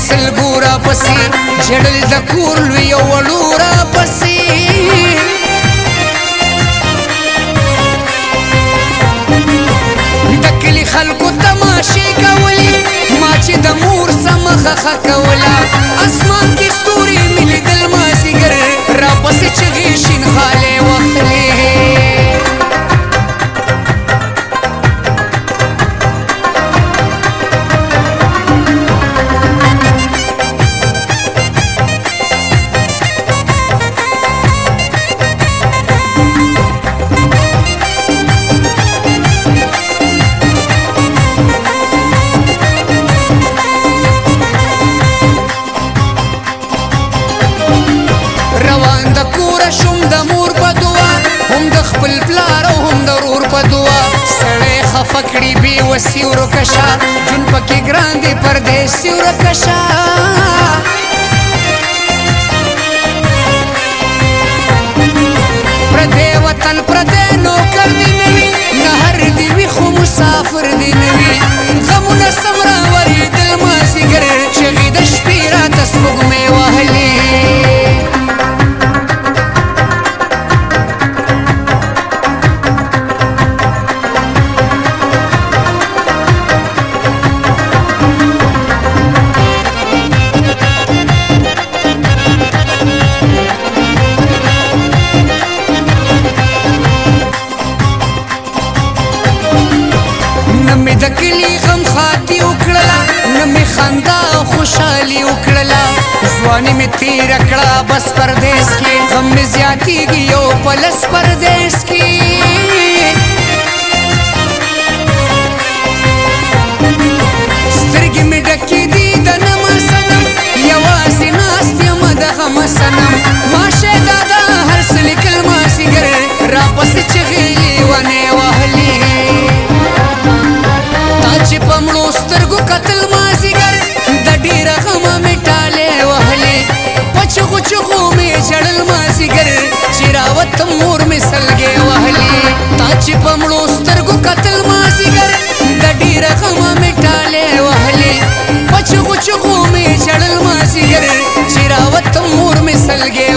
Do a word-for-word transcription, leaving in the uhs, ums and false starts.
سلګو را پسې جړل د کور لوی وړو را پسې د کلي خلکو تماشې کولې ما چې د مور سمه خخه کوله اسمان کې ستوري مې لیدل مازدیګر را پسې چغې شین خالې وهلې شوم د مور په دعا هم د خپل پلار او هم د ورور په دعا سړی خفه کړي بې وسي ورکشه جون پکې ګران دی پردیسي ورکشه پردی وطن پردی نوکر دی نه وي نهر دی وي خو مسافر دی نه وي غمونه سم راورېدل مازدیګر چغې د شپې راته سپوږمۍ وهلې د کلي غم خاطي وکړله نه مې خندا او خوشحالي وکړله ځواني مې تېره کړه بس پردیس کې غم مې زیاتېږي یو پلس پردیس کې سترګې مې ډکې دي د نمه صنم یوازې ناست یمه د غمه صنم ماشه دادا هر څه لیکل مازدیګر راپسې چغې لیونې وهلې چې په مړو سترګو کتل مازدیګر د ډېره غمه مې ټالې وهلې په چغو چغو مې ژړل مازدیګر چې راوتم مور مې سلګې وهلې تا چې په مړو سترګو کتل مازدیګر د ډېره غمه مې ټالې وهلې په چغو چغو مې ژړل مازدیګر چې راوتم مور مې سلګې